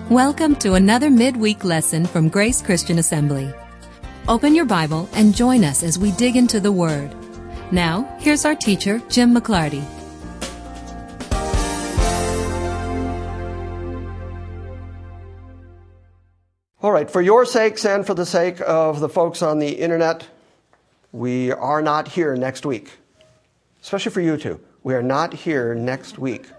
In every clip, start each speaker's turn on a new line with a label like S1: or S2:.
S1: Welcome to another midweek lesson from Grace Christian Assembly. Open your Bible and join us as we dig into the Word. Now, here's our teacher, Jim McClarty.
S2: All right, for your sakes and for the sake of the folks on the internet, we are not here next week. Especially for you two. We are not here next week.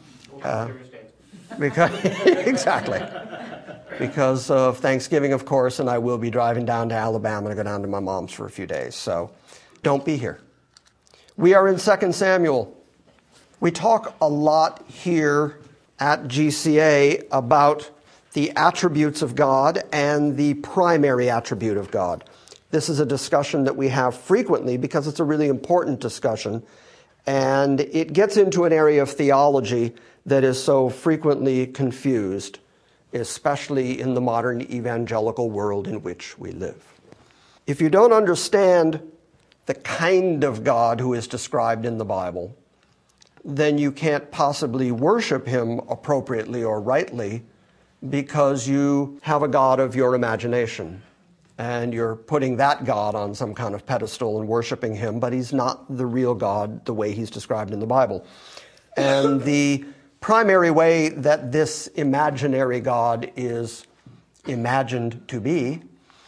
S2: Exactly. Because of Thanksgiving, of course, and I will be driving down to Alabama to go down to my mom's for a few days. So don't be here. We are in 2 Samuel. We talk a lot here at GCA about the attributes of God and the primary attribute of God. This is a discussion that we have frequently because it's a really important discussion, and it gets into an area of theology that is so frequently confused, especially in the modern evangelical world in which we live. If you don't understand the kind of God who is described in the Bible, then you can't possibly worship him appropriately or rightly, because you have a God of your imagination, and you're putting that God on some kind of pedestal and worshiping him, but he's not the real God the way he's described in the Bible. And the primary way that this imaginary God is imagined to be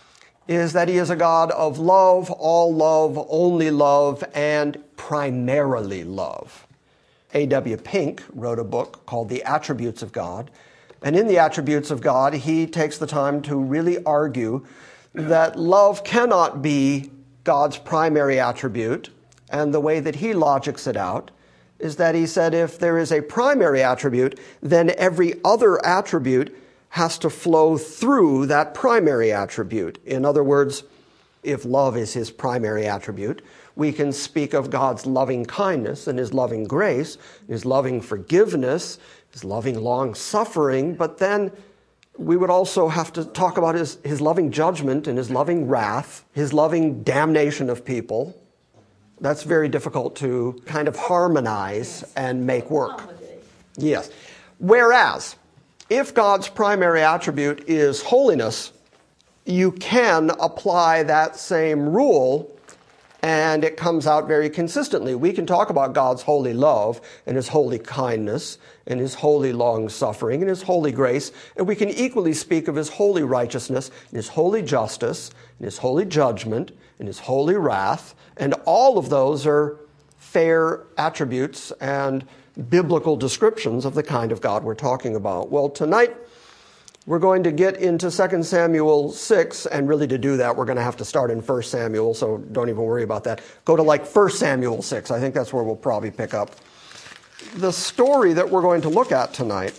S2: is that he is a God of love, all love, only love, and primarily love. A.W. Pink wrote a book called The Attributes of God, and in The Attributes of God, he takes the time to really argue that love cannot be God's primary attribute, and the way that he logics it out is that he said if there is a primary attribute, then every other attribute has to flow through that primary attribute. In other words, if love is his primary attribute, we can speak of God's loving kindness and his loving grace, his loving forgiveness, his loving long-suffering, but then we would also have to talk about his loving judgment and his loving wrath, his loving damnation of people. That's very difficult to kind of harmonize and make work. Yes. Whereas, if God's primary attribute is holiness, you can apply that same rule, and it comes out very consistently. We can talk about God's holy love and his holy kindness and his holy long-suffering and his holy grace, and we can equally speak of his holy righteousness and his holy justice and his holy judgment and his holy wrath, and all of those are fair attributes and biblical descriptions of the kind of God we're talking about. Well, tonight we're going to get into 2 Samuel 6, and really to do that, we're going to have to start in 1 Samuel, so don't even worry about that. Go to like 1 Samuel 6. I think that's where we'll probably pick up. The story that we're going to look at tonight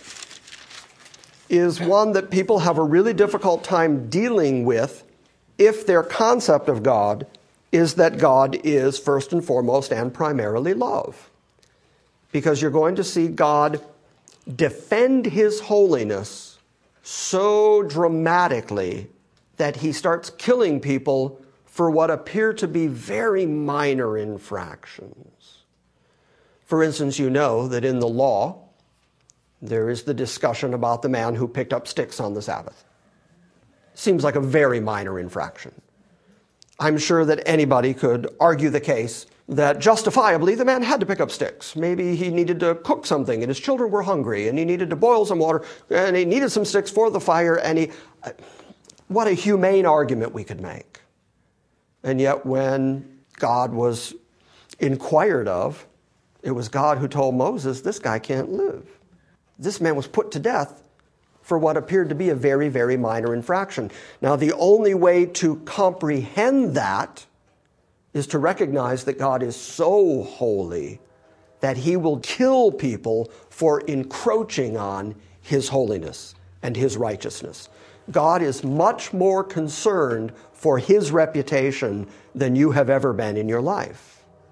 S2: is one that people have a really difficult time dealing with if their concept of God is that God is first and foremost and primarily love. Because you're going to see God defend his holiness so dramatically that he starts killing people for what appear to be very minor infractions. For instance, you know that in the law, there is the discussion about the man who picked up sticks on the Sabbath. Seems like a very minor infraction. I'm sure that anybody could argue the case that justifiably the man had to pick up sticks. Maybe he needed to cook something and his children were hungry and he needed to boil some water and he needed some sticks for the fire, and what a humane argument we could make. And yet when God was inquired of, it was God who told Moses, this guy can't live. This man was put to death for what appeared to be a very, very minor infraction. Now, the only way to comprehend that is to recognize that God is so holy that he will kill people for encroaching on his holiness and his righteousness. God is much more concerned for his reputation than you have ever been in your life.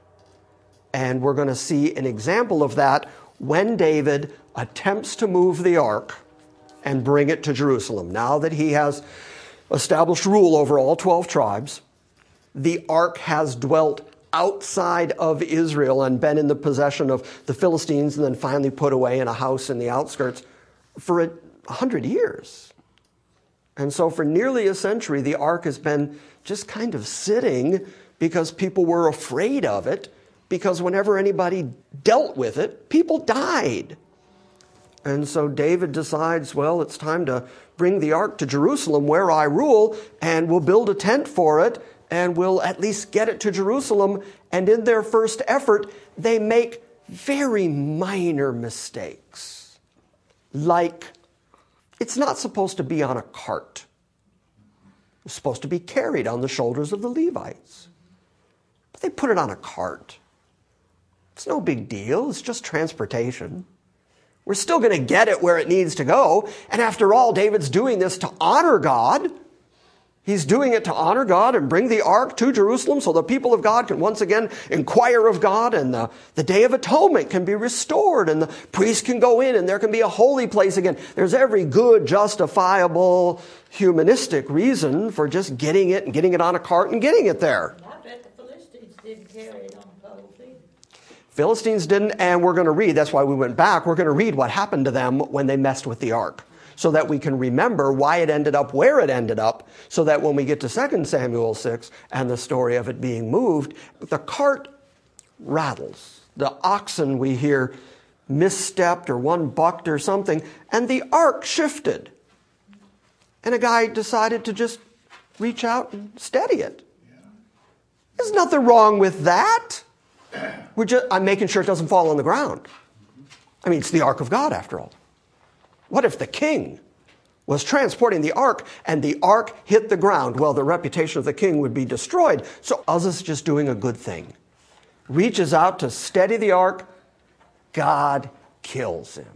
S2: And we're going to see an example of that when David attempts to move the ark and bring it to Jerusalem. Now that he has established rule over all 12 tribes, the ark has dwelt outside of Israel and been in the possession of the Philistines and then finally put away in a house in the outskirts for 100 years. And so for nearly a century, the ark has been just kind of sitting because people were afraid of it, because whenever anybody dealt with it, people died. And so David decides, well, it's time to bring the ark to Jerusalem where I rule, and we'll build a tent for it, and we'll at least get it to Jerusalem. And in their first effort, they make very minor mistakes. Like, it's not supposed to be on a cart. It's supposed to be carried on the shoulders of the Levites. But they put it on a cart. It's no big deal. It's just transportation. We're still going to get it where it needs to go. And after all, David's doing this to honor God. He's doing it to honor God and bring the ark to Jerusalem so the people of God can once again inquire of God, and the Day of Atonement can be restored, and the priest can go in and there can be a holy place again. There's every good, justifiable, humanistic reason for just getting it and getting it on a cart and getting it there.
S3: I bet the Philistines didn't carry it on poles either.
S2: Philistines didn't, and we're going to read, that's why we went back, we're going to read what happened to them when they messed with the ark, so that we can remember why it ended up where it ended up, so that when we get to 2 Samuel 6 and the story of it being moved, the cart rattles. The oxen, we hear, misstepped or one bucked or something, and the ark shifted. And a guy decided to just reach out and steady it. There's nothing wrong with that. I'm making sure it doesn't fall on the ground. I mean, it's the ark of God after all. What if the king was transporting the ark and the ark hit the ground? Well, the reputation of the king would be destroyed. So Uzzah's just doing a good thing. Reaches out to steady the ark. God kills him.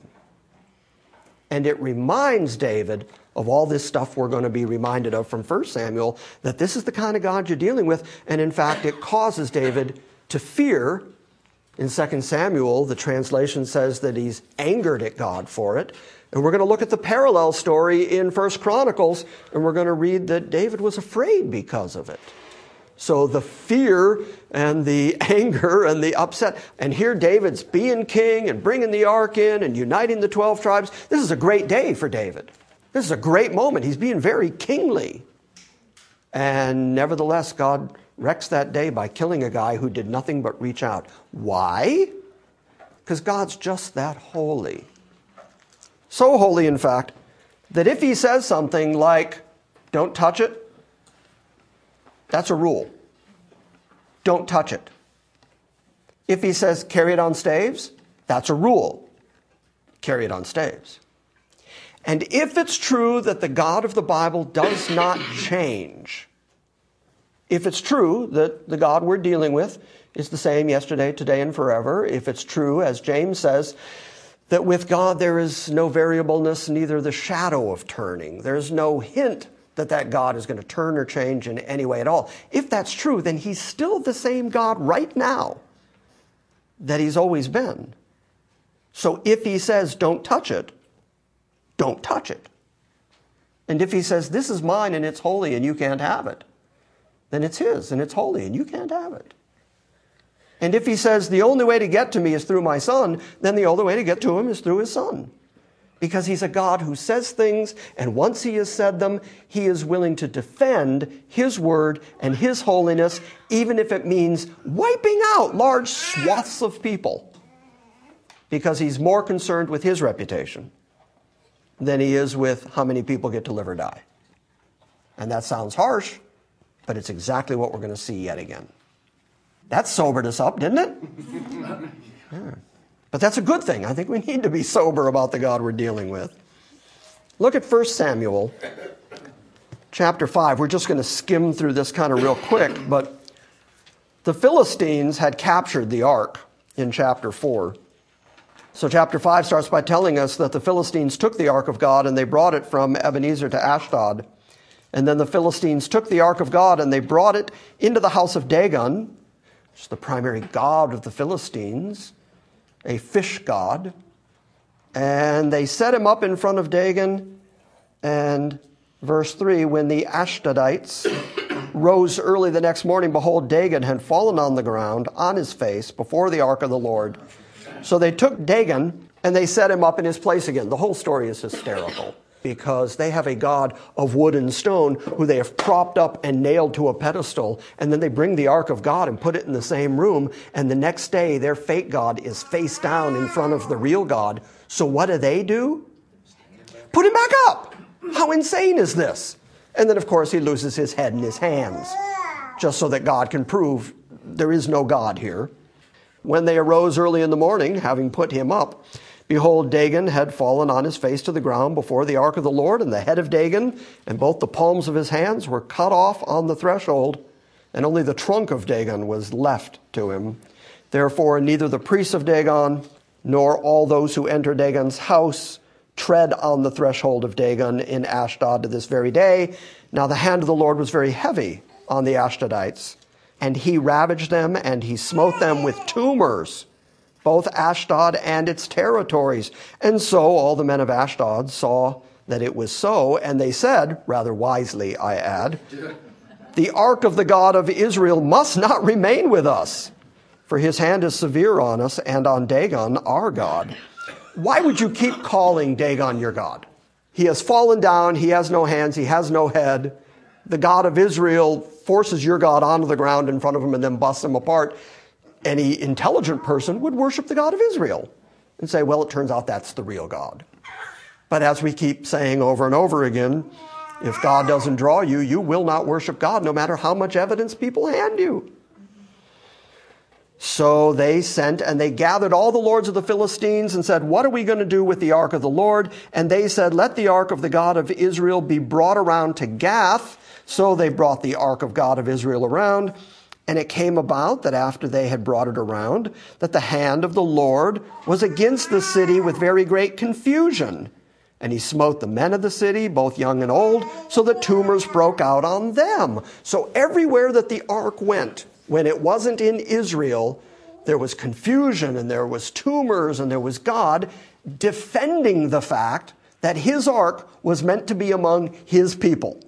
S2: And it reminds David of all this stuff we're going to be reminded of from 1 Samuel, that this is the kind of God you're dealing with. And in fact, it causes David to fear. In 2 Samuel, the translation says that he's angered at God for it. And we're going to look at the parallel story in 1 Chronicles, and we're going to read that David was afraid because of it. So the fear and the anger and the upset, and here David's being king and bringing the ark in and uniting the 12 tribes. This is a great day for David. This is a great moment. He's being very kingly. And nevertheless, God wrecks that day by killing a guy who did nothing but reach out. Why? Because God's just that holy. So holy, in fact, that if he says something like, don't touch it, that's a rule. Don't touch it. If he says, carry it on staves, that's a rule. Carry it on staves. And if it's true that the God of the Bible does not change, if it's true that the God we're dealing with is the same yesterday, today, and forever, if it's true, as James says, that with God there is no variableness, neither the shadow of turning. There's no hint that God is going to turn or change in any way at all. If that's true, then he's still the same God right now that he's always been. So if he says, don't touch it, don't touch it. And if he says, this is mine and it's holy and you can't have it, then it's his and it's holy and you can't have it. And if he says, the only way to get to me is through my son, then the only way to get to him is through his son. Because he's a God who says things, and once he has said them, he is willing to defend his word and his holiness, even if it means wiping out large swaths of people. Because he's more concerned with his reputation than he is with how many people get to live or die. And that sounds harsh, but it's exactly what we're going to see yet again. That sobered us up, didn't it? Yeah. But that's a good thing. I think we need to be sober about the God we're dealing with. Look at 1 Samuel chapter 5. We're just going to skim through this kind of real quick, but the Philistines had captured the ark in chapter 4. So chapter 5 starts by telling us that the Philistines took the ark of God and they brought it from Ebenezer to Ashdod. And then the Philistines took the ark of God and they brought it into the house of Dagon, which is the primary god of the Philistines, a fish god. And they set him up in front of Dagon. And verse 3, when the Ashdodites rose early the next morning, behold, Dagon had fallen on the ground on his face before the ark of the Lord. So they took Dagon And they set him up in his place again. The whole story is hysterical because they have a god of wood and stone who they have propped up and nailed to a pedestal. And then they bring the ark of God and put it in the same room. And the next day, their fake god is face down in front of the real God. So what do? Put him back up. How insane is this? And then, of course, he loses his head in his hands, just so that God can prove there is no God here. When they arose early in the morning, having put him up, behold, Dagon had fallen on his face to the ground before the ark of the Lord, and the head of Dagon and both the palms of his hands were cut off on the threshold, and only the trunk of Dagon was left to him. Therefore, neither the priests of Dagon nor all those who enter Dagon's house tread on the threshold of Dagon in Ashdod to this very day. Now the hand of the Lord was very heavy on the Ashdodites, and he ravaged them, and he smote them with tumors, both Ashdod and its territories. And so all the men of Ashdod saw that it was so, and they said, rather wisely I add, the ark of the God of Israel must not remain with us, for his hand is severe on us and on Dagon our God. Why would you keep calling Dagon your God? He has fallen down. He has no hands. He has no head. The God of Israel forces your God onto the ground in front of him and then busts him apart. Any intelligent person would worship the God of Israel and say, well, it turns out that's the real God. But as we keep saying over and over again, if God doesn't draw you, you will not worship God, no matter how much evidence people hand you. So they sent and they gathered all the lords of the Philistines and said, what are we going to do with the ark of the Lord? And they said, let the ark of the God of Israel be brought around to Gath. So they brought the ark of God of Israel around. And it came about that after they had brought it around, that the hand of the Lord was against the city with very great confusion. And he smote the men of the city, both young and old, so that tumors broke out on them. So everywhere that the ark went, when it wasn't in Israel, there was confusion and there was tumors and there was God defending the fact that his ark was meant to be among his people.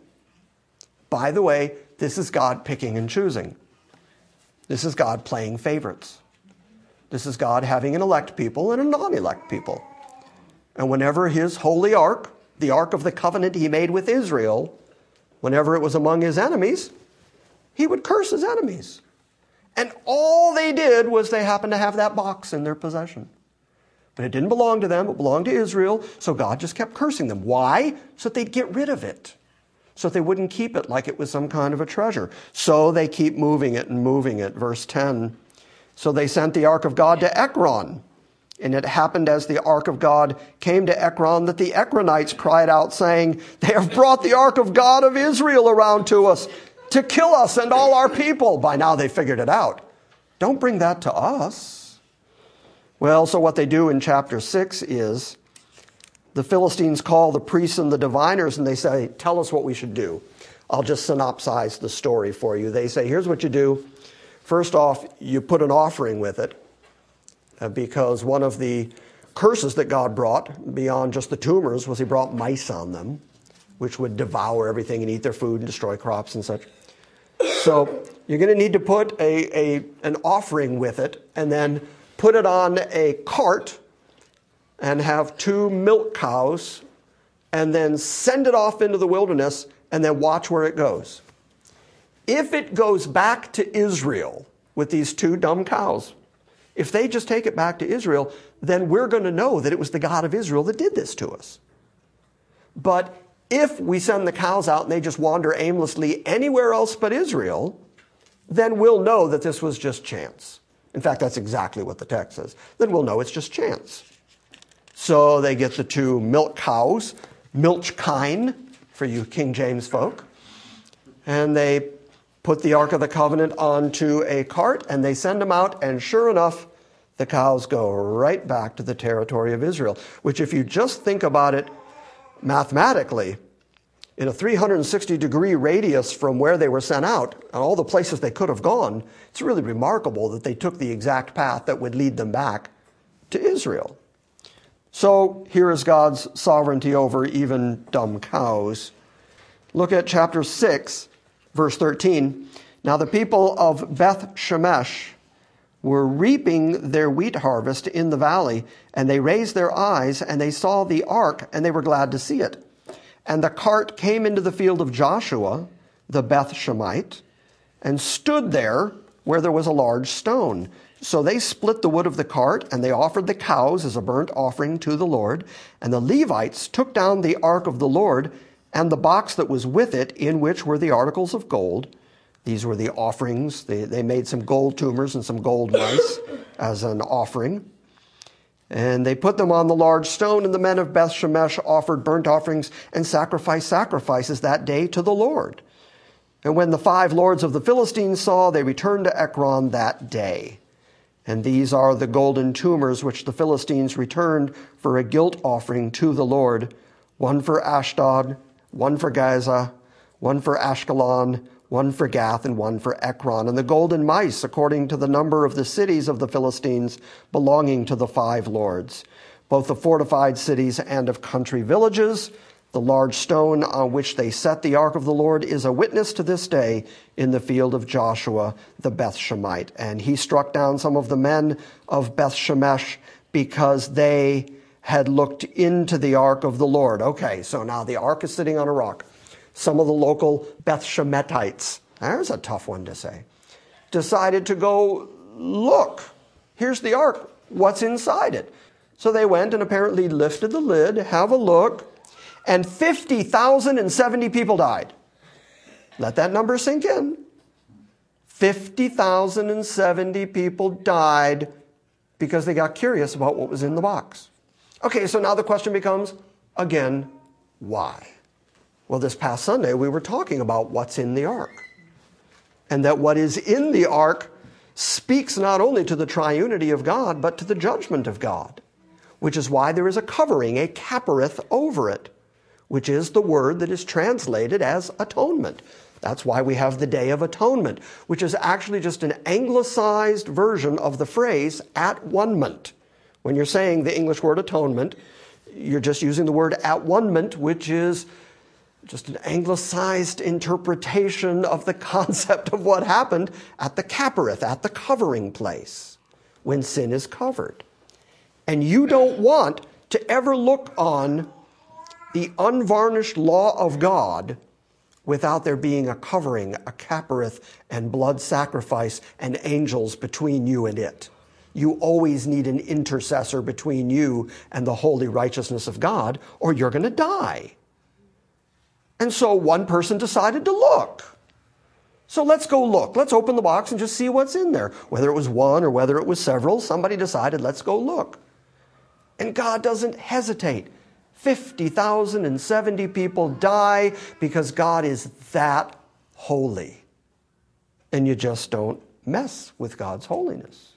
S2: By the way, this is God picking and choosing. This is God playing favorites. This is God having an elect people and a non-elect people. And whenever his holy ark, the ark of the covenant he made with Israel, whenever it was among his enemies, he would curse his enemies. And all they did was they happened to have that box in their possession. But it didn't belong to them. It belonged to Israel. So God just kept cursing them. Why? So that they'd get rid of it. So that they wouldn't keep it like it was some kind of a treasure. So they keep moving it and moving it. Verse 10. So they sent the ark of God to Ekron. And it happened as the ark of God came to Ekron that the Ekronites cried out, saying, they have brought the ark of God of Israel around to us to kill us and all our people. By now they figured it out. Don't bring that to us. Well, so what they do in chapter 6 is the Philistines call the priests and the diviners and they say, tell us what we should do. I'll just synopsize the story for you. They say, here's what you do. First off, you put an offering with it because one of the curses that God brought beyond just the tumors was he brought mice on them, which would devour everything and eat their food and destroy crops and such. So you're going to need to put an offering with it and then put it on a cart and have 2 milk cows and then send it off into the wilderness and then watch where it goes. If it goes back to Israel with these 2 dumb cows, if they just take it back to Israel, then we're going to know that it was the God of Israel that did this to us. But if we send the cows out and they just wander aimlessly anywhere else but Israel, then we'll know that this was just chance. In fact, that's exactly what the text says. Then we'll know it's just chance. So they get the 2 milk cows, Milchkine for you King James folk, and they put the Ark of the Covenant onto a cart and they send them out, and sure enough, the cows go right back to the territory of Israel, which if you just think about it mathematically, in a 360-degree radius from where they were sent out, and all the places they could have gone, it's really remarkable that they took the exact path that would lead them back to Israel. So here is God's sovereignty over even dumb cows. Look at chapter 6, verse 13. Now the people of Beth Shemesh were reaping their wheat harvest in the valley, and they raised their eyes, and they saw the ark, and they were glad to see it. And the cart came into the field of Joshua, the Beth-Shemite, and stood there where there was a large stone. So they split the wood of the cart, and they offered the cows as a burnt offering to the Lord. And the Levites took down the ark of the Lord and the box that was with it, in which were the articles of gold. These were the offerings. They made some gold tumors and some gold mice as an offering. And they put them on the large stone, and the men of Beth-Shemesh offered burnt offerings and sacrificed sacrifices that day to the Lord. And when the 5 lords of the Philistines saw, they returned to Ekron that day. And these are the golden tumors which the Philistines returned for a guilt offering to the Lord, one for Ashdod, one for Gaza, one for Ashkelon, one for Gath, and one for Ekron. And the golden mice, according to the number of the cities of the Philistines belonging to the 5 lords, both the fortified cities and of country villages. The large stone on which they set the ark of the Lord is a witness to this day in the field of Joshua the Beth-Shemite. And he struck down some of the men of Beth-Shemesh because they had looked into the ark of the Lord. Okay, so now the ark is sitting on a rock. Some of the local Beth-Shemetites, there's a tough one to say, decided to go look. Here's the ark. What's inside it? So they went and apparently lifted the lid, have a look, and 50,070 people died. Let that number sink in. 50,070 people died because they got curious about what was in the box. Okay, so now the question becomes, again, why? Well, this past Sunday, we were talking about what's in the ark. And that what is in the ark speaks not only to the triunity of God, but to the judgment of God, which is why there is a covering, a kapareth over it, which is the word that is translated as atonement. That's why we have the Day of Atonement, which is actually just an anglicized version of the phrase at-one-ment. When you're saying the English word atonement, you're just using the word at-one-ment, which is just an anglicized interpretation of the concept of what happened at the kapareth, at the covering place, when sin is covered. And you don't want to ever look on the unvarnished law of God without there being a covering, a kapareth, and blood sacrifice and angels between you and it. You always need an intercessor between you and the holy righteousness of God, or you're going to die. And so one person decided to look. So let's go look. Let's open the box and just see what's in there. Whether it was one or whether it was several, somebody decided, let's go look. And God doesn't hesitate. 50,070 people die because God is that holy. And you just don't mess with God's holiness.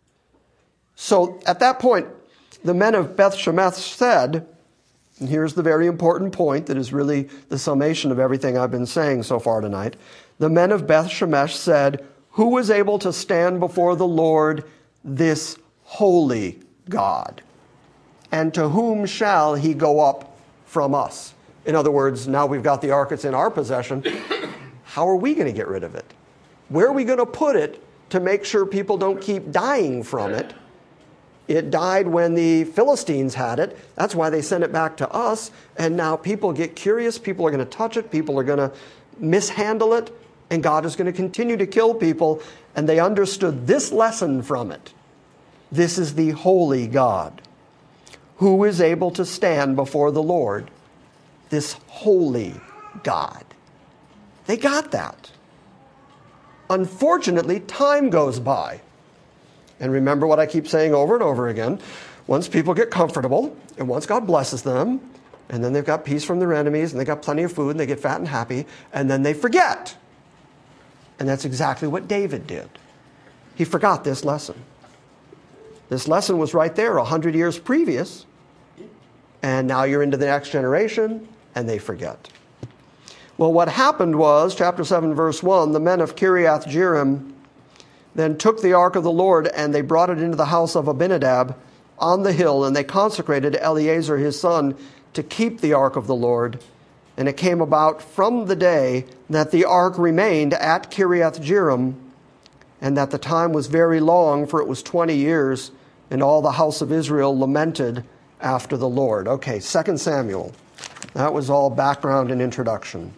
S2: So at that point, the men of Beth-Shemesh said, and here's the very important point that is really the summation of everything I've been saying so far tonight. The men of Beth-Shemesh said, who is able to stand before the Lord, this holy God? And to whom shall he go up from us? In other words, now we've got the ark, it's in our possession. How are we going to get rid of it? Where are we going to put it to make sure people don't keep dying from it? It died when the Philistines had it. That's why they sent it back to us. And now people get curious. People are going to touch it. People are going to mishandle it. And God is going to continue to kill people. And they understood this lesson from it. This is the holy God. Who is able to stand before the Lord? This holy God. They got that. Unfortunately, time goes by. And remember what I keep saying over and over again. Once people get comfortable, and once God blesses them, and then they've got peace from their enemies, and they've got plenty of food, and they get fat and happy, and then they forget. And that's exactly what David did. He forgot this lesson. This lesson was right there 100 years previous, and now you're into the next generation, and they forget. Well, what happened was, chapter 7, verse 1, the men of Kiriath Jearim then took the ark of the Lord, and they brought it into the house of Abinadab on the hill, and they consecrated Eleazar his son to keep the ark of the Lord. And it came about from the day that the ark remained at Kiriath Jearim and that the time was very long, for it was 20 years, and all the house of Israel lamented after the Lord. Okay, 2 Samuel. That was all background and introduction.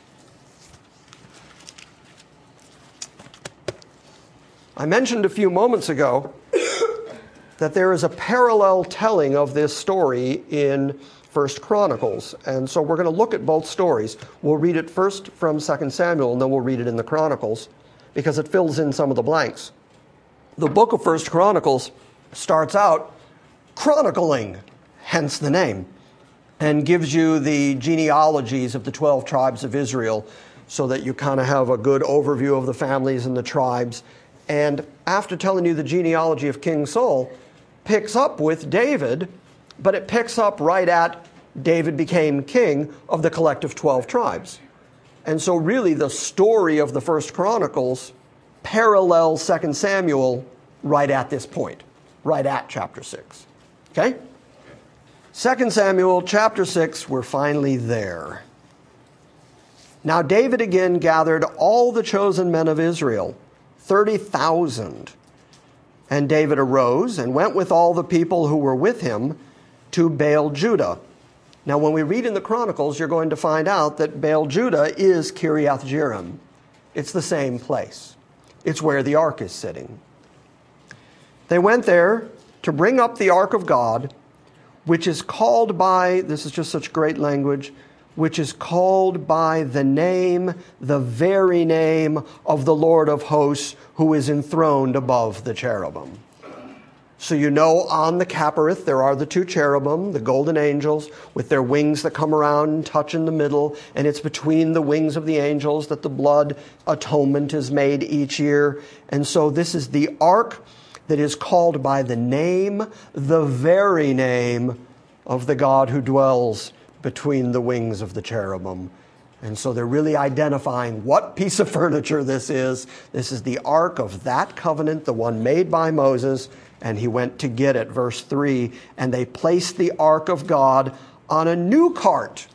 S2: I mentioned a few moments ago that there is a parallel telling of this story in 1 Chronicles. And so we're going to look at both stories. We'll read it first from 2 Samuel, and then we'll read it in the Chronicles, because it fills in some of the blanks. The book of 1 Chronicles starts out chronicling, hence the name, and gives you the genealogies of the 12 tribes of Israel so that you kind of have a good overview of the families and the tribes. And after telling you the genealogy of King Saul, picks up with David, but it picks up right at David became king of the collective 12 tribes. And so really the story of the 1 Chronicles parallels 2 Samuel right at this point, right at chapter 6. Okay? 2 Samuel chapter 6, we're finally there. Now David again gathered all the chosen men of Israel, 30,000. And David arose and went with all the people who were with him to Baal Judah. Now, when we read in the Chronicles, you're going to find out that Baal Judah is Kiriath Jearim. It's the same place. It's where the ark is sitting. They went there to bring up the ark of God, which is called by, this is just such great language, which is called by the name, the very name of the Lord of hosts, who is enthroned above the cherubim. So you know on the Capparith there are the two cherubim, the golden angels, with their wings that come around and touch in the middle, and it's between the wings of the angels that the blood atonement is made each year. And so this is the ark that is called by the name, the very name of the God who dwells between the wings of the cherubim. And so they're really identifying what piece of furniture this is. This is the ark of that covenant, the one made by Moses, and he went to get it. Verse 3, and they placed the ark of God on a new cart,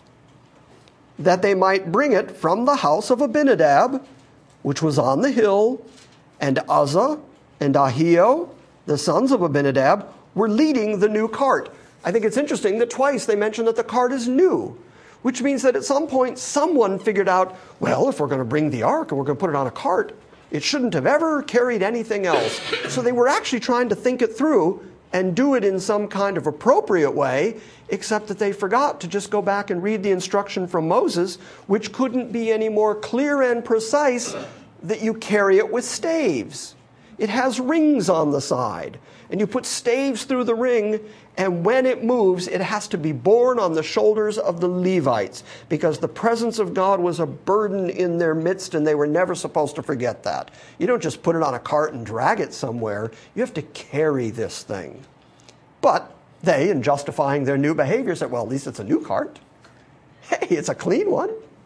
S2: that they might bring it from the house of Abinadab, which was on the hill, and Uzzah and Ahio, the sons of Abinadab, were leading the new cart. I think it's interesting that twice they mention that the cart is new, which means that at some point someone figured out, well, if we're going to bring the ark and we're going to put it on a cart, it shouldn't have ever carried anything else. So they were actually trying to think it through and do it in some kind of appropriate way, except that they forgot to just go back and read the instruction from Moses, which couldn't be any more clear and precise, that you carry it with staves. It has rings on the side, and you put staves through the ring, and when it moves, it has to be borne on the shoulders of the Levites, because the presence of God was a burden in their midst, and they were never supposed to forget that. You don't just put it on a cart and drag it somewhere. You have to carry this thing. But they, in justifying their new behavior, said, well, at least it's a new cart. Hey, it's a clean one.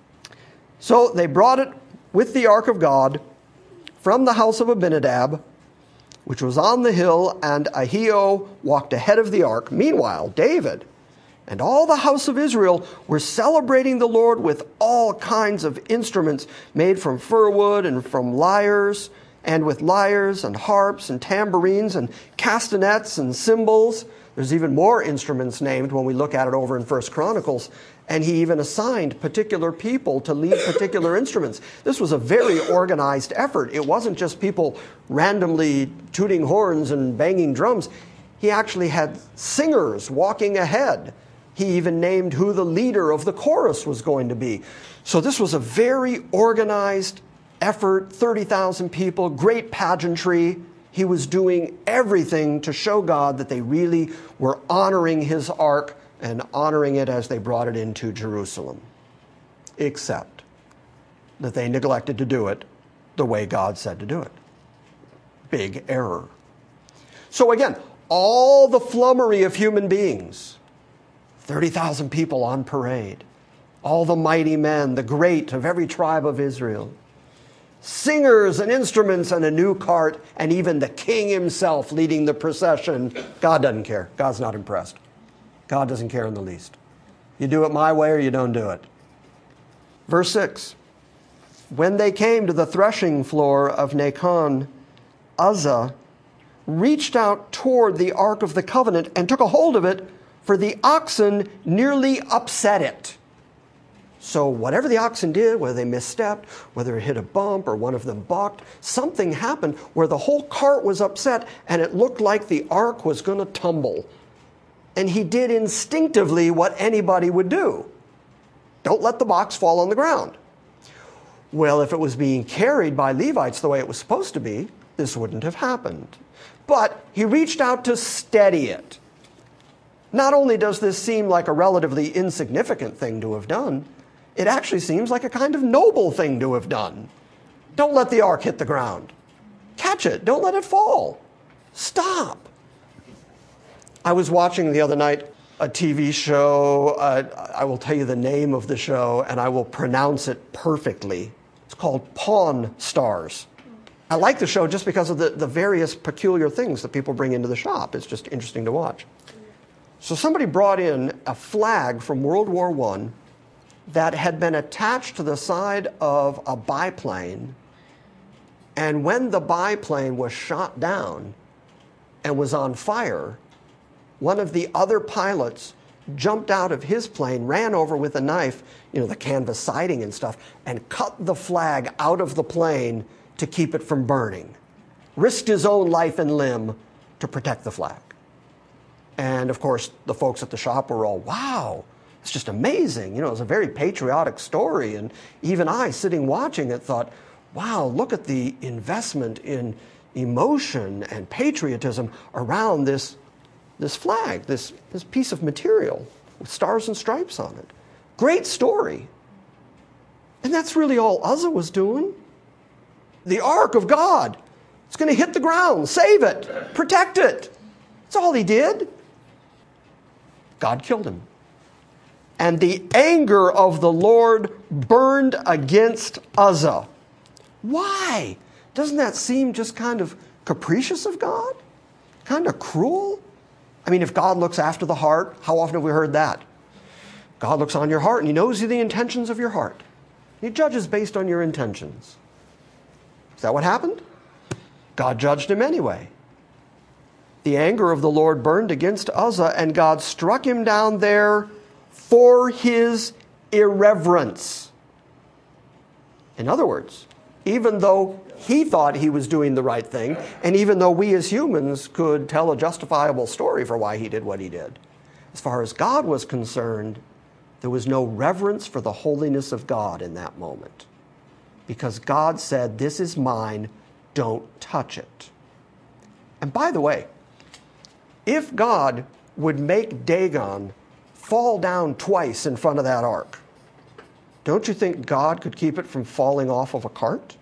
S2: So they brought it with the ark of God from the house of Abinadab, which was on the hill, and Ahio walked ahead of the ark. Meanwhile, David and all the house of Israel were celebrating the Lord with all kinds of instruments made from fir wood and from lyres, and with lyres and harps and tambourines and castanets and cymbals. There's even more instruments named when we look at it over in 1 Chronicles. And he even assigned particular people to lead particular instruments. This was a very organized effort. It wasn't just people randomly tooting horns and banging drums. He actually had singers walking ahead. He even named who the leader of the chorus was going to be. So this was a very organized effort, 30,000 people, great pageantry. He was doing everything to show God that they really were honoring his ark and honoring it as they brought it into Jerusalem. Except that they neglected to do it the way God said to do it. Big error. So again, all the flummery of human beings, 30,000 people on parade, all the mighty men, the great of every tribe of Israel, singers and instruments and a new cart, and even the king himself leading the procession. God doesn't care. God's not impressed. God doesn't care in the least. You do it my way or you don't do it. Verse 6, when they came to the threshing floor of Nacon, Uzzah reached out toward the Ark of the Covenant and took a hold of it, for the oxen nearly upset it. So whatever the oxen did, whether they misstepped, whether it hit a bump or one of them balked, something happened where the whole cart was upset and it looked like the ark was going to tumble. And he did instinctively what anybody would do. Don't let the box fall on the ground. Well, if it was being carried by Levites the way it was supposed to be, this wouldn't have happened. But he reached out to steady it. Not only does this seem like a relatively insignificant thing to have done, it actually seems like a kind of noble thing to have done. Don't let the ark hit the ground. Catch it. Don't let it fall. Stop. I was watching the other night a TV show. I will tell you the name of the show, and I will pronounce it perfectly. It's called Pawn Stars. I like the show just because of the various peculiar things that people bring into the shop. It's just interesting to watch. So somebody brought in a flag from World War I that had been attached to the side of a biplane, and when the biplane was shot down and was on fire, one of the other pilots jumped out of his plane, ran over with a knife, the canvas siding and stuff, and cut the flag out of the plane to keep it from burning. Risked his own life and limb to protect the flag. And of course, the folks at the shop were all, wow, it's just amazing. It was a very patriotic story. And even I, sitting watching it, thought, wow, look at the investment in emotion and patriotism around this flag, this piece of material with stars and stripes on it. Great story. And that's really all Uzzah was doing. The ark of God. It's going to hit the ground. Save it. Protect it. That's all he did. God killed him. And the anger of the Lord burned against Uzzah. Why? Doesn't that seem just kind of capricious of God? Kind of cruel? I mean, if God looks after the heart, how often have we heard that? God looks on your heart and he knows the intentions of your heart. He judges based on your intentions. Is that what happened? God judged him anyway. The anger of the Lord burned against Uzzah, and God struck him down there for his irreverence. In other words, even though he thought he was doing the right thing, and even though we as humans could tell a justifiable story for why he did what he did, as far as God was concerned, there was no reverence for the holiness of God in that moment. Because God said, this is mine, don't touch it. And by the way, if God would make Dagon fall down twice in front of that ark, don't you think God could keep it from falling off of a cart?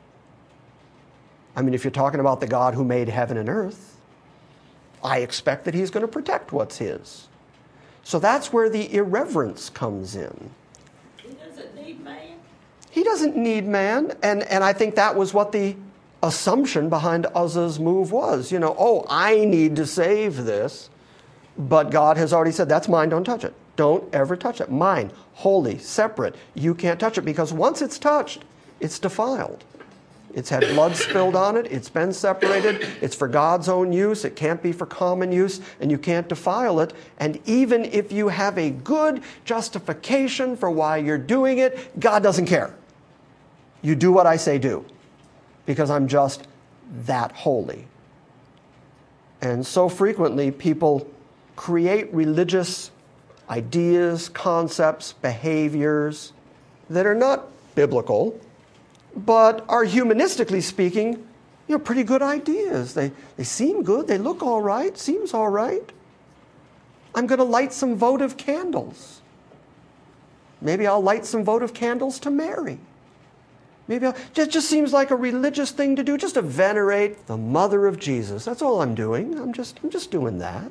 S2: I mean, if you're talking about the God who made heaven and earth, I expect that he's going to protect what's his. So that's where the irreverence comes in.
S3: He doesn't need man.
S2: He doesn't need man, and I think that was what the assumption behind Uzzah's move was. I need to save this, but God has already said, that's mine, don't touch it. Don't ever touch it. Mine, holy, separate. You can't touch it, because once it's touched, it's defiled. It's had blood spilled on it. It's been separated. It's for God's own use. It can't be for common use, and you can't defile it. And even if you have a good justification for why you're doing it, God doesn't care. You do what I say do, because I'm just that holy. And so frequently, people create religious ideas, concepts, behaviors that are not biblical, but are humanistically speaking, pretty good ideas. They seem good. They look all right. Seems all right. I'm going to light some votive candles. Maybe I'll light some votive candles to Mary. Maybe it just seems like a religious thing to do, just to venerate the mother of Jesus. That's all I'm doing. I'm just doing that.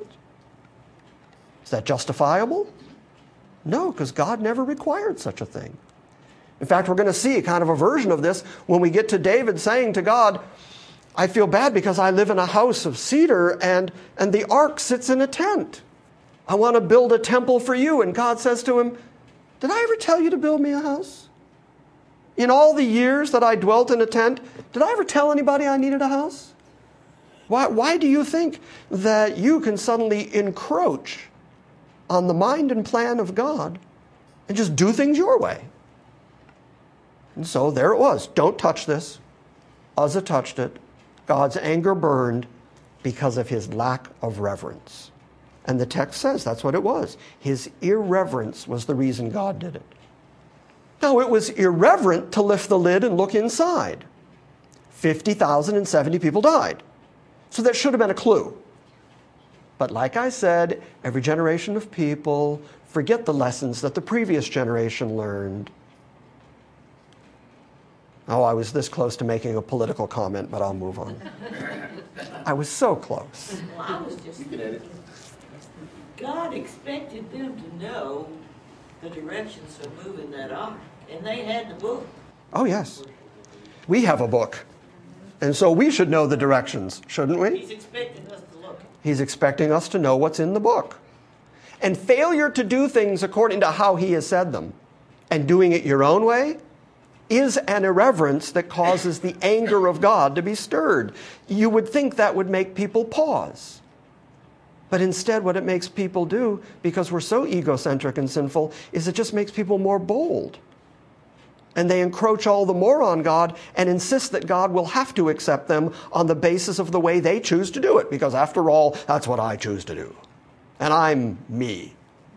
S2: Is that justifiable? No, because God never required such a thing. In fact, we're going to see kind of a version of this when we get to David saying to God, I feel bad because I live in a house of cedar and the ark sits in a tent. I want to build a temple for you. And God says to him, did I ever tell you to build me a house? In all the years that I dwelt in a tent, did I ever tell anybody I needed a house? Why do you think that you can suddenly encroach on the mind and plan of God and just do things your way? And so there it was. Don't touch this. Uzzah touched it. God's anger burned because of his lack of reverence. And the text says that's what it was. His irreverence was the reason God did it. Now, it was irreverent to lift the lid and look inside. 50,070 people died. So that should have been a clue. But like I said, every generation of people forget the lessons that the previous generation learned. Oh, I was this close to making a political comment, but I'll move on. I was so close.
S3: Well, I was just God expected them to know the directions of moving that ark, and they had the book.
S2: Oh, yes. We have a book. And so we should know the directions, shouldn't we?
S3: He's expecting us to look.
S2: He's expecting us to know what's in the book. And failure to do things according to how he has said them and doing it your own way is an irreverence that causes the anger of God to be stirred. You would think that would make people pause. But instead, what it makes people do, because we're so egocentric and sinful, is it just makes people more bold. And they encroach all the more on God and insist that God will have to accept them on the basis of the way they choose to do it. Because after all, that's what I choose to do. And I'm me.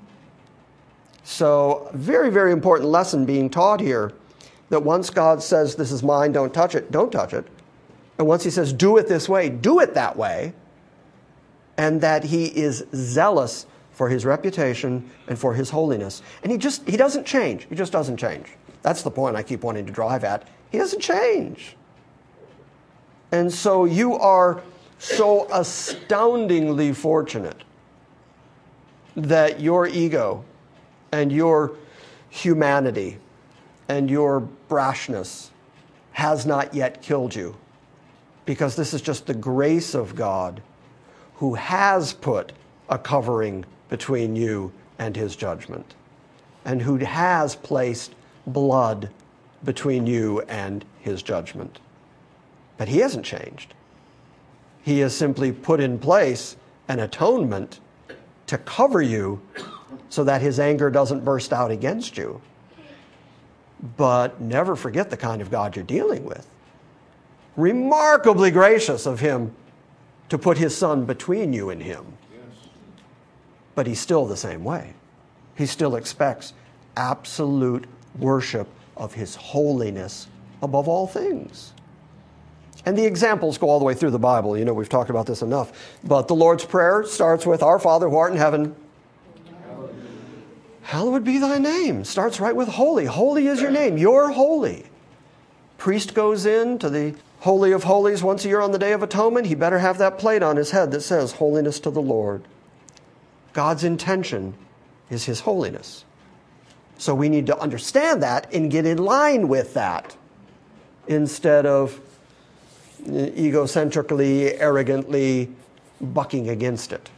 S2: So, very, very important lesson being taught here, that once God says, this is mine, don't touch it, don't touch it. And once he says, do it this way, do it that way. And that he is zealous for his reputation and for his holiness. And he doesn't change. He just doesn't change. That's the point I keep wanting to drive at. He doesn't change. And so you are so astoundingly fortunate that your ego and your humanity and your brashness has not yet killed you. Because this is just the grace of God who has put a covering between you and his judgment, and who has placed blood between you and his judgment. But he hasn't changed. He has simply put in place an atonement to cover you so that his anger doesn't burst out against you. But never forget the kind of God you're dealing with. Remarkably gracious of him to put his son between you and him. But he's still the same way. He still expects absolute worship of his holiness above all things. And the examples go all the way through the Bible. You know, we've talked about this enough. But the Lord's Prayer starts with, Our Father who art in heaven, hallowed be thy name. Starts right with holy. Holy is your name. You're holy. Priest goes in to the Holy of Holies once a year on the Day of Atonement. He better have that plate on his head that says, Holiness to the Lord. God's intention is his holiness. So we need to understand that and get in line with that instead of egocentrically, arrogantly bucking against it.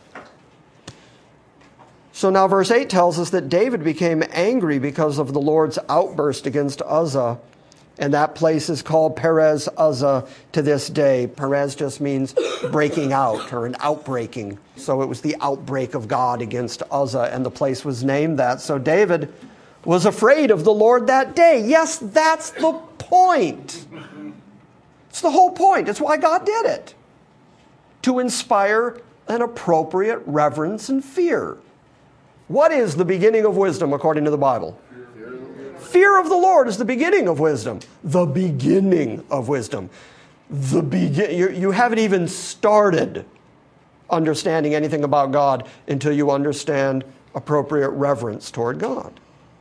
S2: So now verse 8 tells us that David became angry because of the Lord's outburst against Uzzah. And that place is called Perez Uzzah to this day. Perez just means breaking out or an outbreaking. So it was the outbreak of God against Uzzah, and the place was named that. So David was afraid of the Lord that day. Yes, that's the point. It's the whole point. It's why God did it. To inspire an appropriate reverence and fear. What is the beginning of wisdom according to the Bible? Fear of the Lord is the beginning of wisdom. The beginning of wisdom. You haven't even started understanding anything about God until you understand appropriate reverence toward God.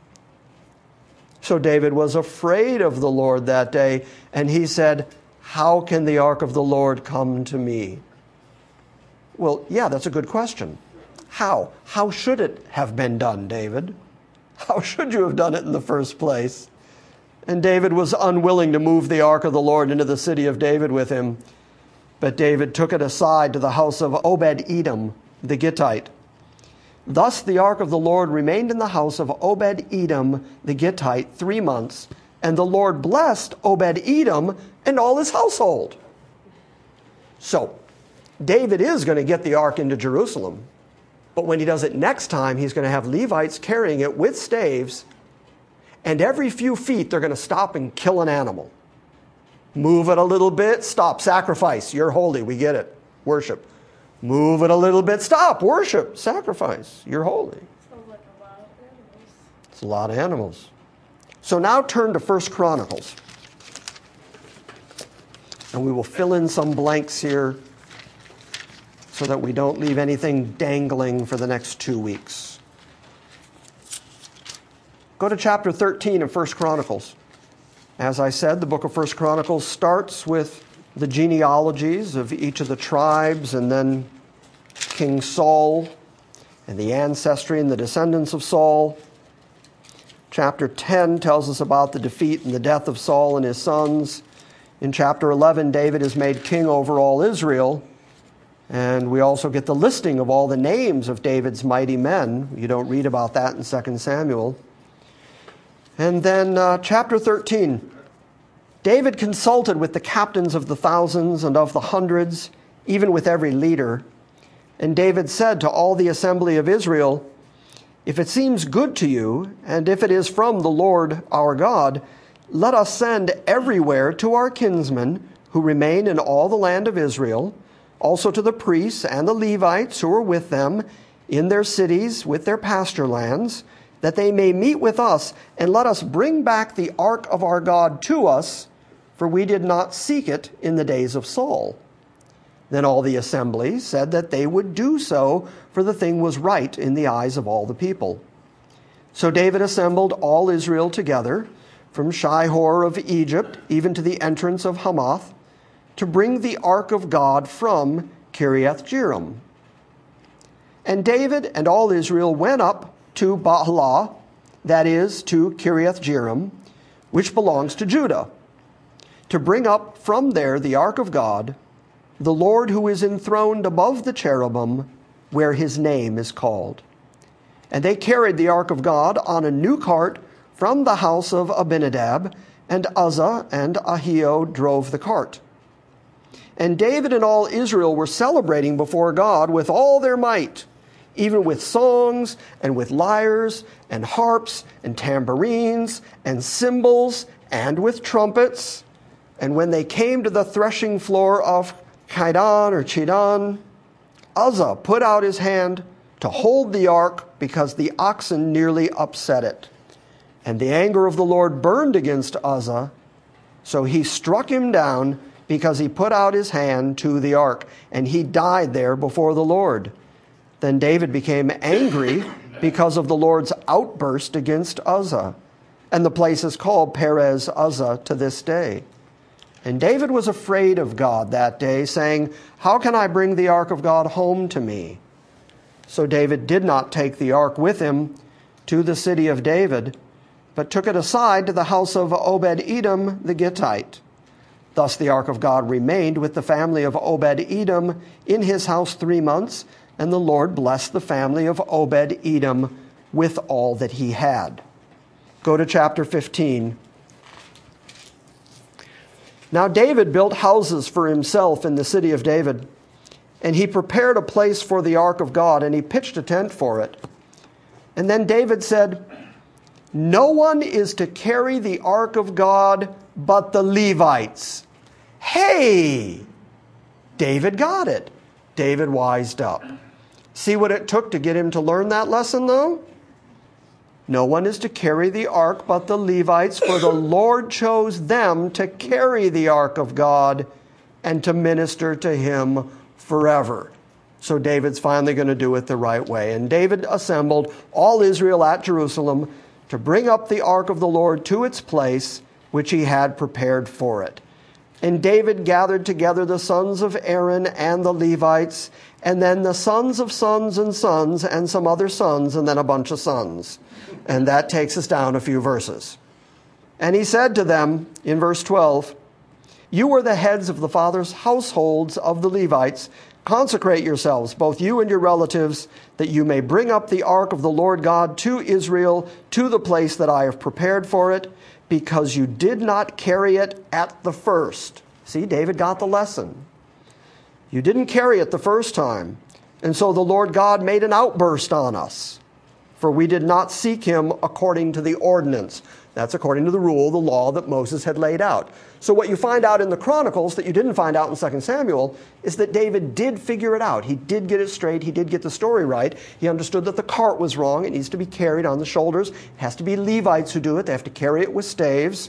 S2: So David was afraid of the Lord that day, and he said, how can the ark of the Lord come to me? Well, yeah, that's a good question. How? How should it have been done, David? How should you have done it in the first place? And David was unwilling to move the ark of the Lord into the city of David with him. But David took it aside to the house of Obed-Edom, the Gittite. Thus the ark of the Lord remained in the house of Obed-Edom, the Gittite, 3 months. And the Lord blessed Obed-Edom and all his household. So, David is going to get the ark into Jerusalem. But when he does it next time, he's going to have Levites carrying it with staves. And every few feet, they're going to stop and kill an animal. Move it a little bit, stop, sacrifice. You're holy, we get it. Worship. Move it a little bit, stop, worship, sacrifice. You're holy.
S4: Sounds like a lot of animals.
S2: It's a lot of animals. So now turn to 1 Chronicles. And we will fill in some blanks here so that we don't leave anything dangling for the next 2 weeks. Go to chapter 13 of 1 Chronicles. As I said, the book of 1 Chronicles starts with the genealogies of each of the tribes, and then King Saul and the ancestry and the descendants of Saul. Chapter 10 tells us about the defeat and the death of Saul and his sons. In chapter 11, David is made king over all Israel. And we also get the listing of all the names of David's mighty men. You don't read about that in 2 Samuel. And then chapter 13. David consulted with the captains of the thousands and of the hundreds, even with every leader. And David said to all the assembly of Israel, "If it seems good to you, and if it is from the Lord our God, let us send everywhere to our kinsmen who remain in all the land of Israel, also to the priests and the Levites who are with them in their cities with their pasture lands, that they may meet with us, and let us bring back the ark of our God to us, for we did not seek it in the days of Saul." Then all the assembly said that they would do so, for the thing was right in the eyes of all the people. So David assembled all Israel together, from Shihor of Egypt even to the entrance of Hamath, to bring the ark of God from Kiriath-jearim. And David and all Israel went up to Baalah, that is, to Kiriath-jearim, which belongs to Judah, to bring up from there the ark of God, the Lord who is enthroned above the cherubim, where his name is called. And they carried the ark of God on a new cart from the house of Abinadab, and Uzzah and Ahio drove the cart. And David and all Israel were celebrating before God with all their might, even with songs and with lyres and harps and tambourines and cymbals and with trumpets. And when they came to the threshing floor of Chidan, Uzzah put out his hand to hold the ark because the oxen nearly upset it. And the anger of the Lord burned against Uzzah, so he struck him down because he put out his hand to the ark, and he died there before the Lord. Then David became angry because of the Lord's outburst against Uzzah, and the place is called Perez Uzzah to this day. And David was afraid of God that day, saying, "How can I bring the ark of God home to me?" So David did not take the ark with him to the city of David, but took it aside to the house of Obed-Edom the Gittite. Thus the ark of God remained with the family of Obed-Edom in his house 3 months, and the Lord blessed the family of Obed-Edom with all that he had. Go to chapter 15. Now David built houses for himself in the city of David, and he prepared a place for the ark of God, and he pitched a tent for it. And then David said, "No one is to carry the ark of God but the Levites." Hey! David got it. David wised up. See what it took to get him to learn that lesson, though? No one is to carry the ark but the Levites, for the Lord chose them to carry the ark of God and to minister to him forever. So David's finally going to do it the right way. And David assembled all Israel at Jerusalem to bring up the ark of the Lord to its place, which he had prepared for it. And David gathered together the sons of Aaron and the Levites, and then the sons of sons and sons, and some other sons, and then a bunch of sons. And that takes us down a few verses. And he said to them in verse 12, "You are the heads of the fathers' households of the Levites. Consecrate yourselves, both you and your relatives, that you may bring up the ark of the Lord God to Israel, to the place that I have prepared for it, because you did not carry it at the first." See, David got the lesson. You didn't carry it the first time. And so the Lord God made an outburst on us, for we did not seek him according to the ordinance. That's according to the rule, the law that Moses had laid out. So what you find out in the Chronicles that you didn't find out in 2 Samuel is that David did figure it out. He did get it straight. He did get the story right. He understood that the cart was wrong. It needs to be carried on the shoulders. It has to be Levites who do it. They have to carry it with staves.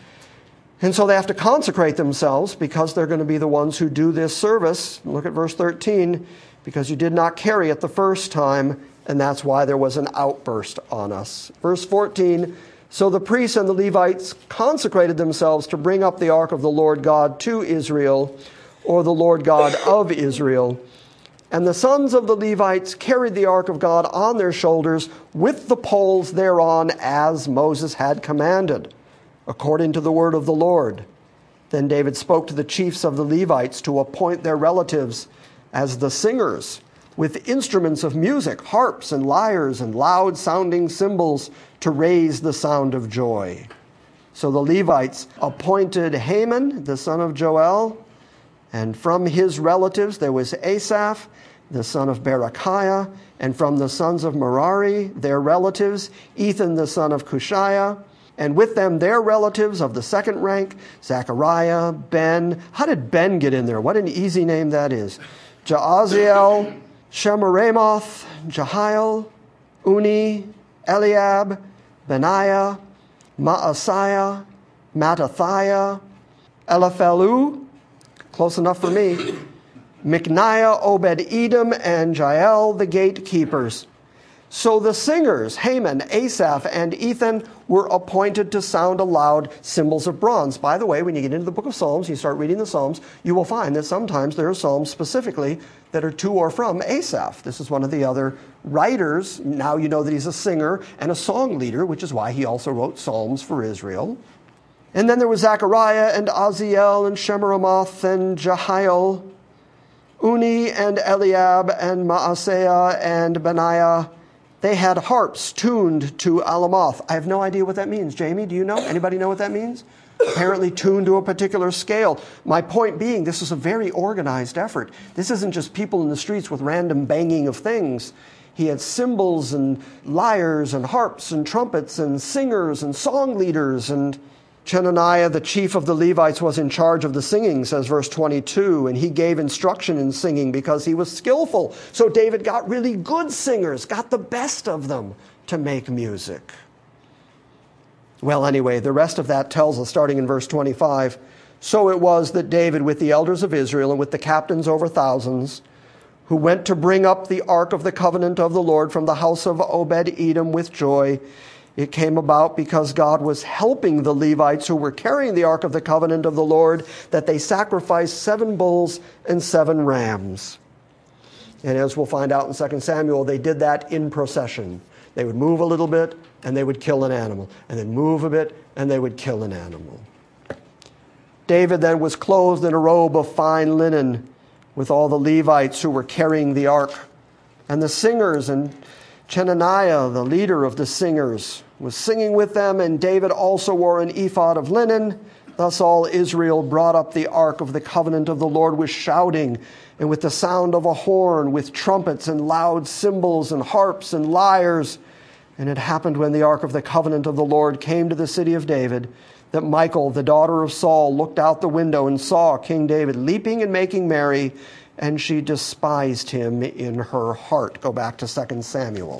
S2: And so they have to consecrate themselves because they're going to be the ones who do this service. Look at verse 13. Because you did not carry it the first time, and that's why there was an outburst on us. Verse 14, so the priests and the Levites consecrated themselves to bring up the ark of the Lord God to Israel, or the Lord God of Israel. And the sons of the Levites carried the ark of God on their shoulders with the poles thereon, as Moses had commanded, according to the word of the Lord. Then David spoke to the chiefs of the Levites to appoint their relatives as the singers, with instruments of music, harps and lyres and loud-sounding cymbals to raise the sound of joy. So the Levites appointed Heman, the son of Joel, and from his relatives there was Asaph, the son of Berechiah, and from the sons of Merari, their relatives, Ethan, the son of Cushiah, and with them their relatives of the second rank, Zechariah, Ben. How did Ben get in there? What an easy name that is. Jaaziel, Shemiramoth, Jehiel, Uni, Eliab, Benaiah, Maaseiah, Mattathiah, Eliphelu, close enough for me, Micniah, Obed-Edom, and Jael, the gatekeepers. So the singers, Heman, Asaph, and Ethan, were appointed to sound aloud cymbals of bronze. By the way, when you get into the book of Psalms, you start reading the Psalms, you will find that sometimes there are psalms specifically that are to or from Asaph. This is one of the other writers. Now you know that he's a singer and a song leader, which is why he also wrote psalms for Israel. And then there was Zechariah and Aziel and Shemiramoth and Jehiel, Uni and Eliab and Maaseiah and Benaiah. They had harps tuned to Alamoth. I have no idea what that means. Jamie, do you know? Anybody know what that means? Apparently tuned to a particular scale. My point being, this is a very organized effort. This isn't just people in the streets with random banging of things. He had cymbals and lyres and harps and trumpets and singers and song leaders. And Chenaniah, the chief of the Levites, was in charge of the singing, says verse 22, and he gave instruction in singing because he was skillful. So David got really good singers, got the best of them to make music. Well, anyway, the rest of that tells us, starting in verse 25, so it was that David, with the elders of Israel and with the captains over thousands, who went to bring up the ark of the covenant of the Lord from the house of Obed-Edom with joy, it came about because God was helping the Levites who were carrying the ark of the covenant of the Lord, that they sacrificed 7 bulls and 7 rams. And as we'll find out in 2 Samuel, they did that in procession. They would move a little bit and they would kill an animal, and then move a bit and they would kill an animal. David then was clothed in a robe of fine linen with all the Levites who were carrying the ark. And the singers, and Chenaniah, the leader of the singers, was singing with them, and David also wore an ephod of linen. Thus all Israel brought up the ark of the covenant of the Lord with shouting, and with the sound of a horn, with trumpets and loud cymbals and harps and lyres. And it happened when the ark of the covenant of the Lord came to the city of David, that Michal, the daughter of Saul, looked out the window and saw King David leaping and making merry, and she despised him in her heart. Go back to 2 Samuel.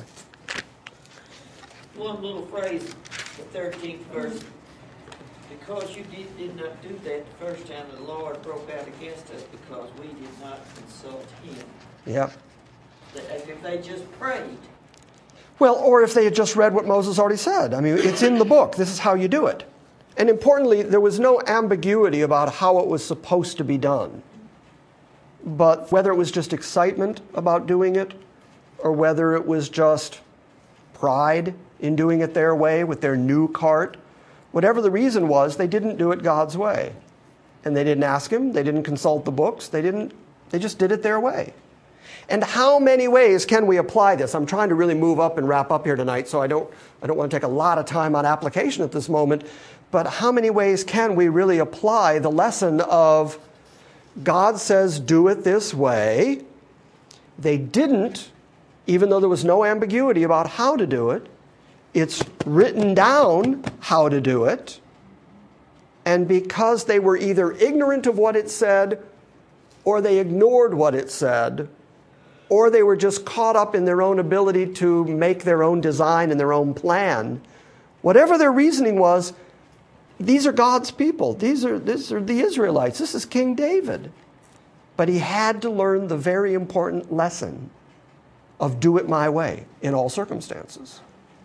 S3: One little phrase, the 13th verse. Because you did not do that the first time, the Lord broke out against us because we did not consult him.
S2: Yep.
S3: If they just prayed.
S2: Well, or if they had just read what Moses already said. I mean, it's in the book. This is how you do it. And importantly, there was no ambiguity about how it was supposed to be done. But whether it was just excitement about doing it, or whether it was just pride in doing it their way with their new cart, whatever the reason was, they didn't do it God's way. And they didn't ask him, they didn't consult the books, they just did it their way. And how many ways can we apply this? I'm trying to really move up and wrap up here tonight, so I don't want to take a lot of time on application at this moment. But how many ways can we really apply the lesson of God says, do it this way. They didn't, even though there was no ambiguity about how to do it. It's written down how to do it. And because they were either ignorant of what it said, or they ignored what it said, or they were just caught up in their own ability to make their own design and their own plan, whatever their reasoning was, these are God's people. These are the Israelites. This is King David. But he had to learn the very important lesson of do it my way in all circumstances.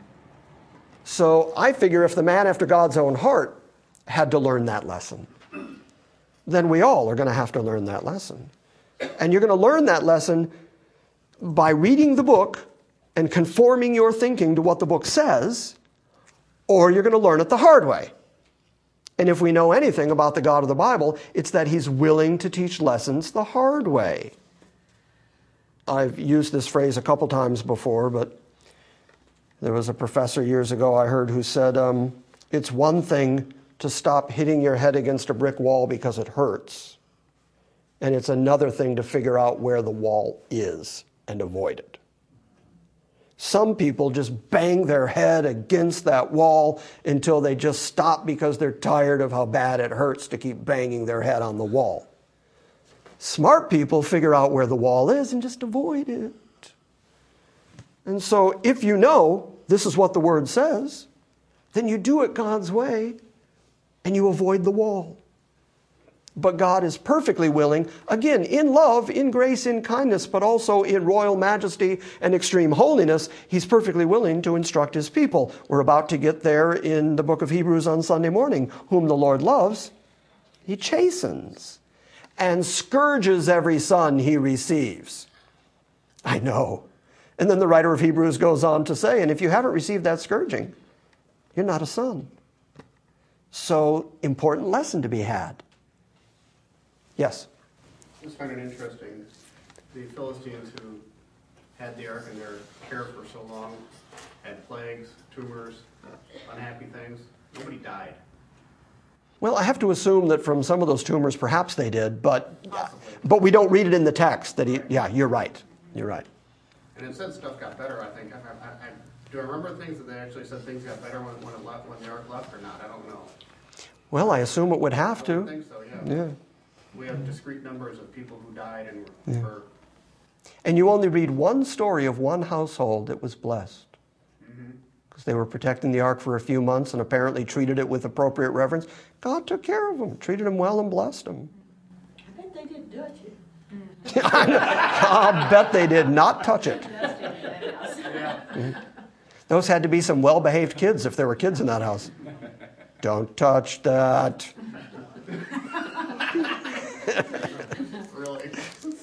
S2: So I figure if the man after God's own heart had to learn that lesson, then we all are going to have to learn that lesson. And you're going to learn that lesson by reading the book and conforming your thinking to what the book says, or you're going to learn it the hard way. And if we know anything about the God of the Bible, it's that he's willing to teach lessons the hard way. I've used this phrase a couple times before, but there was a professor years ago I heard who said, it's one thing to stop hitting your head against a brick wall because it hurts, and it's another thing to figure out where the wall is and avoid it. Some people just bang their head against that wall until they just stop because they're tired of how bad it hurts to keep banging their head on the wall. Smart people figure out where the wall is and just avoid it. And so if you know this is what the Word says, then you do it God's way and you avoid the wall. But God is perfectly willing, again, in love, in grace, in kindness, but also in royal majesty and extreme holiness, he's perfectly willing to instruct his people. We're about to get there in the book of Hebrews on Sunday morning. Whom the Lord loves, he chastens and scourges every son he receives. I know. And then the writer of Hebrews goes on to say, and if you haven't received that scourging, you're not a son. So, important lesson to be had. Yes?
S5: I just find it interesting. The Philistines who had the ark in their care for so long had plagues, tumors, unhappy things. Nobody died.
S2: Well, I have to assume that from some of those tumors, perhaps they did, but we don't read it in the text. Yeah, you're right. You're right.
S5: And it said stuff got better, I think. Do I remember things that they actually said things got better when the ark left or not? I don't know.
S2: Well, I assume it would have to.
S5: I think so, yeah. We have discrete numbers of people who died and were...
S2: And you only read one story of one household that was blessed. Because they were protecting the ark for a few months and apparently treated it with appropriate reverence. God took care of them, treated them well and blessed them.
S3: I bet they didn't touch it.
S2: I'll bet they did not touch it. Those had to be some well-behaved kids if there were kids in that house. Don't touch that.
S5: Really?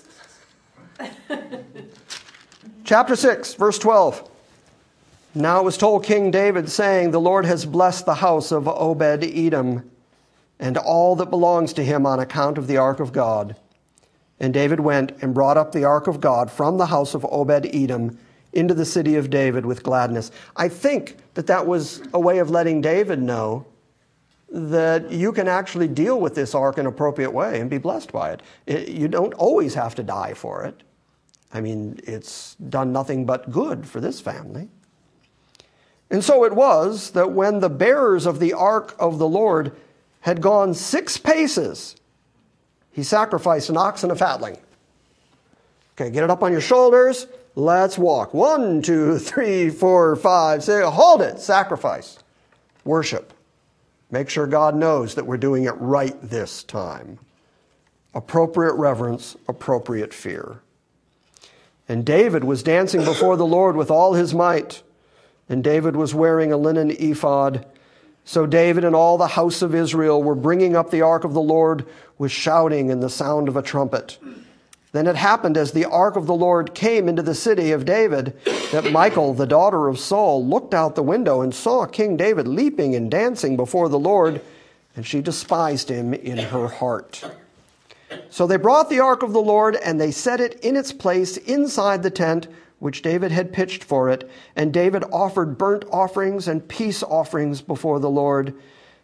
S2: Chapter 6, verse 12. Now it was told King David, saying, the Lord has blessed the house of Obed-Edom and all that belongs to him on account of the ark of God. And David went and brought up the ark of God from the house of Obed-Edom into the city of David with gladness. I think that was a way of letting David know that you can actually deal with this ark in an appropriate way and be blessed by it. You don't always have to die for it. I mean, it's done nothing but good for this family. And so it was that when the bearers of the ark of the Lord had gone 6 paces, he sacrificed an ox and a fatling. Okay, get it up on your shoulders. Let's walk. 1, 2, 3, 4, 5, 6. Hold it. Sacrifice. Worship. Make sure God knows that we're doing it right this time. Appropriate reverence, appropriate fear. And David was dancing before the Lord with all his might. And David was wearing a linen ephod. So David and all the house of Israel were bringing up the ark of the Lord with shouting and the sound of a trumpet. Then it happened as the ark of the Lord came into the city of David that Michal, the daughter of Saul, looked out the window and saw King David leaping and dancing before the Lord, and she despised him in her heart. So they brought the ark of the Lord, and they set it in its place inside the tent which David had pitched for it. And David offered burnt offerings and peace offerings before the Lord.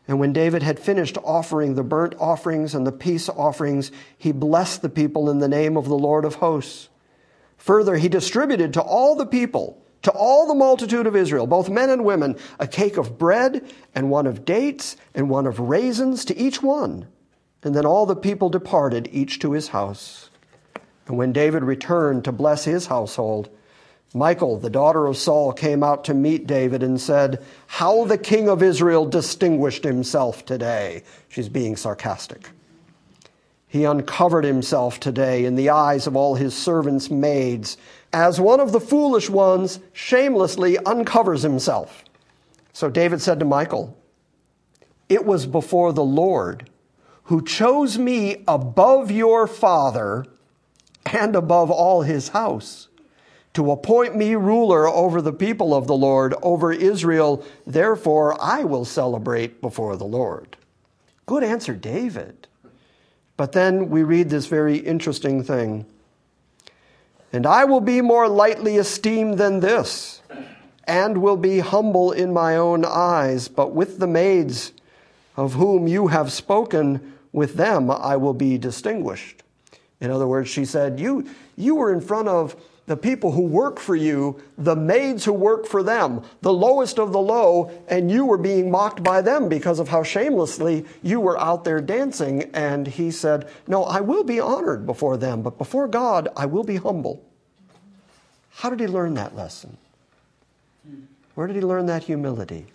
S2: And when David had finished offering the burnt offerings and the peace offerings, he blessed the people in the name of the Lord of hosts. Further, he distributed to all the people, to all the multitude of Israel, both men and women, a cake of bread and one of dates and one of raisins to each one. And then all the people departed, each to his house. And when David returned to bless his household, Michal, the daughter of Saul, came out to meet David and said, "How the king of Israel distinguished himself today." She's being sarcastic. "He uncovered himself today in the eyes of all his servants' maids, as one of the foolish ones shamelessly uncovers himself." So David said to Michal, "It was before the Lord who chose me above your father and above all his house, to appoint me ruler over the people of the Lord, over Israel. Therefore, I will celebrate before the Lord." Good answer, David. But then we read this very interesting thing. "And I will be more lightly esteemed than this, and will be humble in my own eyes. But with the maids of whom you have spoken, with them I will be distinguished." In other words, she said, you were in front of the people who work for you, the maids who work for them, the lowest of the low, and you were being mocked by them because of how shamelessly you were out there dancing. And he said, "No, I will be honored before them, but before God, I will be humble." How did he learn that lesson? Where did he learn that humility?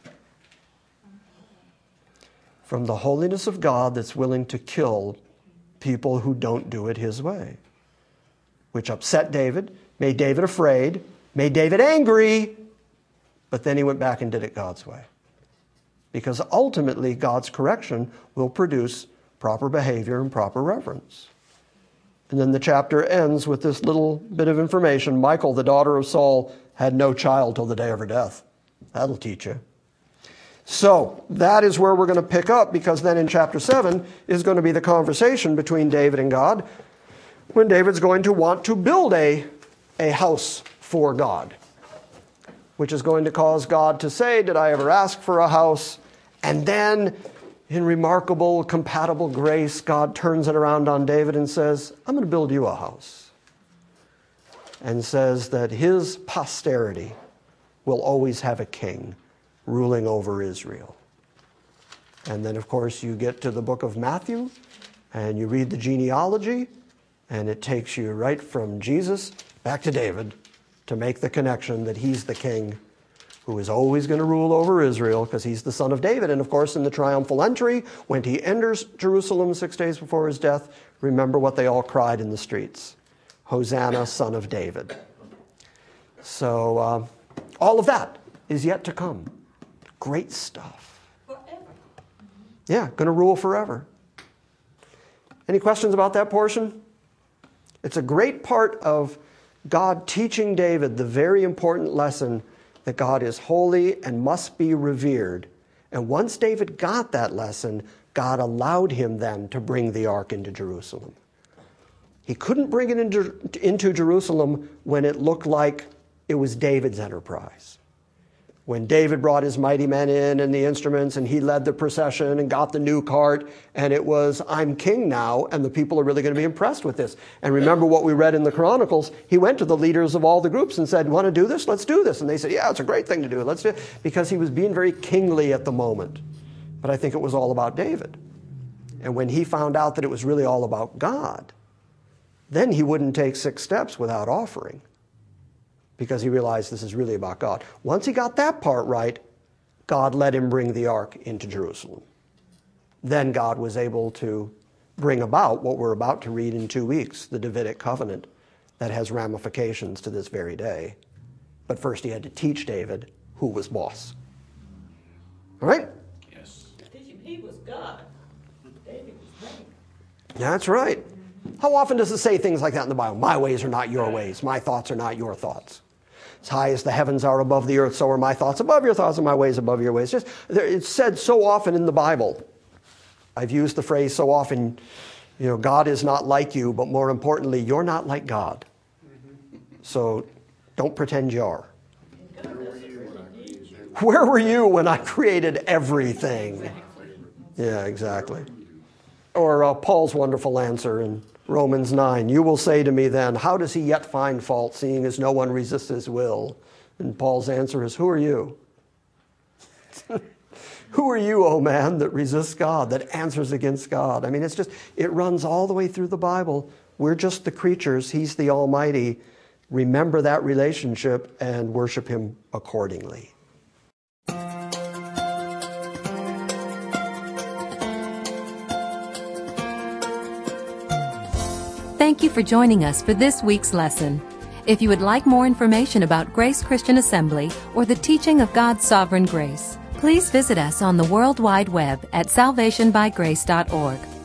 S2: From the holiness of God that's willing to kill people who don't do it his way, which upset David, made David afraid, made David angry, but then he went back and did it God's way. Because ultimately, God's correction will produce proper behavior and proper reverence. And then the chapter ends with this little bit of information. Michal, the daughter of Saul, had no child till the day of her death. That'll teach you. So that is where we're going to pick up, because then in chapter 7 is going to be the conversation between David and God, when David's going to want to build a house for God, which is going to cause God to say, "Did I ever ask for a house?" And then in remarkable, compatible grace, God turns it around on David and says, "I'm going to build you a house." And says that his posterity will always have a king ruling over Israel. And then, of course, you get to the book of Matthew, and you read the genealogy, and it takes you right from Jesus back to David to make the connection that he's the king who is always going to rule over Israel, because he's the son of David. And of course, in the triumphal entry, when he enters Jerusalem 6 days before his death, remember what they all cried in the streets: "Hosanna, son of David." So all of that is yet to come. Great stuff.
S3: Forever.
S2: Yeah, going to rule forever. Any questions about that portion? It's a great part of God teaching David the very important lesson that God is holy and must be revered. And once David got that lesson, God allowed him then to bring the ark into Jerusalem. He couldn't bring it into Jerusalem when it looked like it was David's enterprise. When David brought his mighty men in and the instruments, and he led the procession and got the new cart, and it was, "I'm king now, and the people are really going to be impressed with this." And remember what we read in the Chronicles, he went to the leaders of all the groups and said, "Want to do this? Let's do this." And they said, "Yeah, it's a great thing to do. Let's do it." Because he was being very kingly at the moment. But I think it was all about David. And when he found out that it was really all about God, then he wouldn't take 6 steps without offering, because he realized this is really about God. Once he got that part right, God let him bring the ark into Jerusalem. Then God was able to bring about what we're about to read in 2 weeks, the Davidic covenant that has ramifications to this very day. But first he had to teach David who was boss. All right?
S3: Teach him he was God. David was man.
S2: That's right. How often does it say things like that in the Bible? "My ways are not your ways. My thoughts are not your thoughts. As high as the heavens are above the earth, so are my thoughts above your thoughts, and my ways above your ways." It's said so often in the Bible. I've used the phrase so often, God is not like you, but more importantly, you're not like God. So don't pretend you are. Where were you when I created everything? Yeah, exactly. Or Paul's wonderful answer in Romans 9. You will say to me then, how does he yet find fault, seeing as no one resists his will? And Paul's answer is, who are you? Who are you, O man, that resists God, that answers against God? I mean, it runs all the way through the Bible. We're just the creatures. He's the Almighty. Remember that relationship and worship him accordingly.
S1: Thank you for joining us for this week's lesson. If you would like more information about Grace Christian Assembly or the teaching of God's sovereign grace, please visit us on the World Wide Web at salvationbygrace.org.